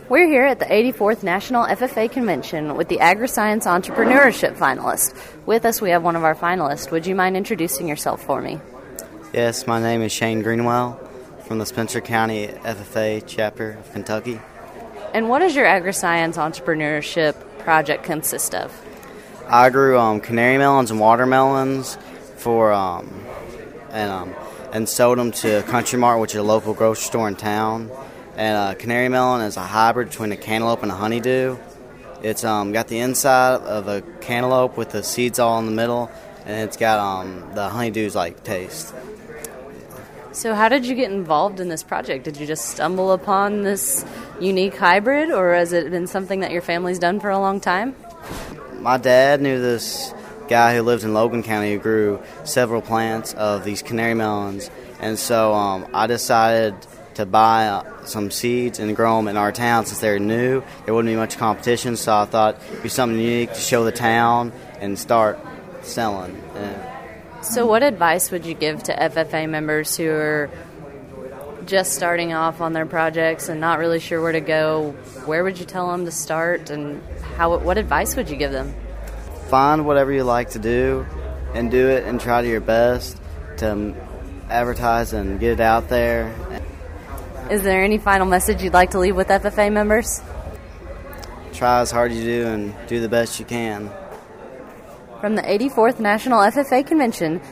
We're here at the 84th National FFA Convention with the Agriscience Entrepreneurship Finalist. With us, we have one of our finalists. Would you mind introducing yourself for me? Yes, my name is Shane Greenwell from the Spencer County FFA chapter of Kentucky. And what does your Agriscience Entrepreneurship project consist of? I grew canary melons and watermelons and sold them to Country Mart, which is a local grocery store in town. And canary melon is a hybrid between a cantaloupe and a honeydew. It's got the inside of a cantaloupe with the seeds all in the middle, and it's got the honeydew's like taste. So how did you get involved in this project? Did you just stumble upon this unique hybrid, or has it been something that your family's done for a long time? My dad knew this guy who lived in Logan County who grew several plants of these canary melons, and so I decided to buy some seeds and grow them in our town. Since they're new, there wouldn't be much competition, so I thought it'd be something unique to show the town and start selling. So what advice would you give to FFA members who are just starting off on their projects and not really sure where to go? Where would you tell them to start, and what advice would you give them? Find whatever you like to do and do it and try to your best to advertise and get it out there. Is there any final message you'd like to leave with FFA members? Try as hard as you do and do the best you can. From the 84th National FFA Convention,